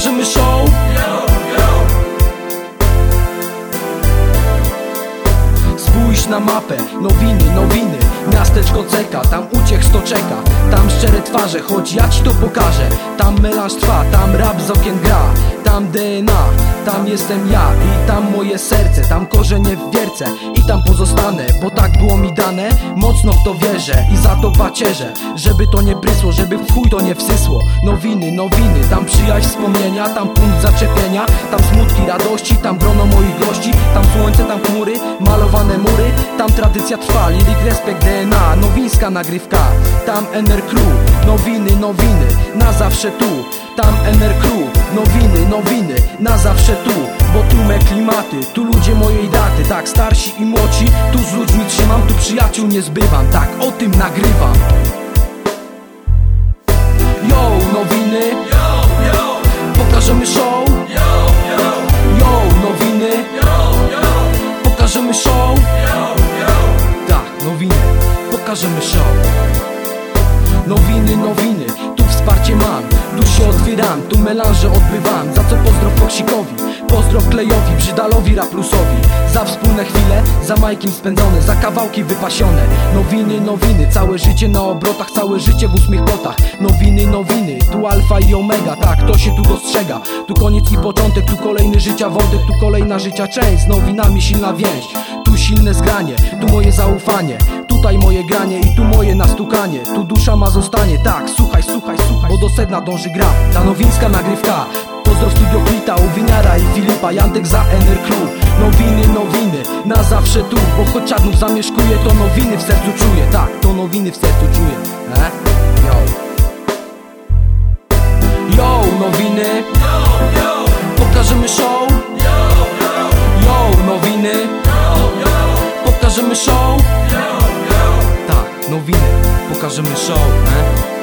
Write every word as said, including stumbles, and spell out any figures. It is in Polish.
Pokażemy show. Spójrz na mapę, nowiny, nowiny. Miasteczko Ceka, tam uciech sto czeka. Tam szczere twarze, choć ja ci to pokażę. Tam melanż trwa, tam rap z okien gra. Tam D N A, tam jestem ja i tam moje serce. Tam korzenie w wierce i tam pozostanę, bo tak było mi dane. Mocno w to wierzę i za to pacierzę, żeby to nie prysło, żeby w chuj to nie wsysło. Nowiny, nowiny, tam przyjaźń, wspomnienia. Tam punkt zaczepienia, tam smutki, radości. Tam grono moich gości, tam słońce, tam chmury, malowane mury. Tam tradycja trwa, lirik, respekt, D N A. Nowińska nagrywka, tam N R Crew. Nowiny, nowiny, na zawsze tu. Tam N R Crew, nowiny, nowiny, na zawsze tu. Bo tu me klimaty, tu ludzie mojej daty. Tak, starsi i młodsi, tu z ludźmi trzymam. Tu przyjaciół nie zbywam, tak, o tym nagrywam. Yo, nowiny, pokażemy show. Yo, nowiny, pokażemy show. Tak, nowiny, pokażemy show. Nowiny, nowiny, tu wsparcie mam. Tu się otwieram, tu melanże odbywam. Za co pozdrow Foksikowi, pozdrow Klejowi, Brzydalowi, Raplusowi. Za wspólne chwile, za Majkiem spędzone, za kawałki wypasione. Nowiny, nowiny, całe życie na obrotach, całe życie w ósmych potach. Nowiny, nowiny, tu alfa i omega, tak, to się tu dostrzega. Tu koniec i początek, tu kolejny życia wątek, tu kolejna życia część. Z nowinami silna więź, tu silne zgranie, tu moje zaufanie. Tutaj moje granie i tu moje nastukanie. Tu dusza ma zostanie, tak, słuchaj, słuchaj, słuchaj, bo do sedna dąży gra. Ta nowińska nagrywka, pozdrow studio Klita, u Winiara i Filipa, Jantek za N R Crew. Nowiny, nowiny, na zawsze tu. Bo choć Czarnów zamieszkuje, to nowiny w sercu czuję. Tak, to nowiny w sercu czuję. E? Yo. Yo, nowiny, pokażemy show. Yo, nowiny, pokażemy show. Tak, nowiny, pokażemy show, eh?